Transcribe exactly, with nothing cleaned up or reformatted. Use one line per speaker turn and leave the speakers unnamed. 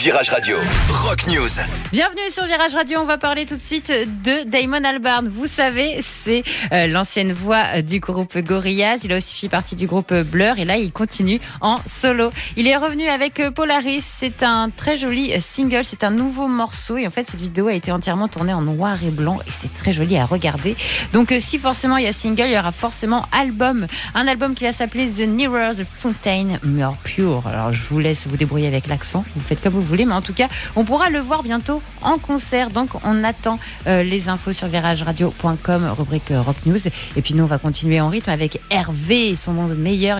Virage Radio, Rock News.
Bienvenue sur Virage Radio, on va parler tout de suite de Damon Albarn. Vous savez, c'est euh, l'ancienne voix du groupe Gorillaz. Il a aussi fait partie du groupe Blur et là, il continue en solo. Il est revenu avec Polaris. C'est un très joli single, c'est un nouveau morceau et en fait, cette vidéo a été entièrement tournée en noir et blanc et c'est très joli à regarder. Donc, euh, si forcément il y a single, il y aura forcément album. Un album qui va s'appeler The Nearer the Fountain More Pure. Alors, je vous laisse vous débrouiller avec l'accent. Vous faites comme vous voulez, mais en tout cas, on pourra le voir bientôt en concert. Donc, on attend euh, les infos sur virage radio point com, rubrique euh, Rock News. Et puis, nous, on va continuer en rythme avec Hervé et son monde meilleur.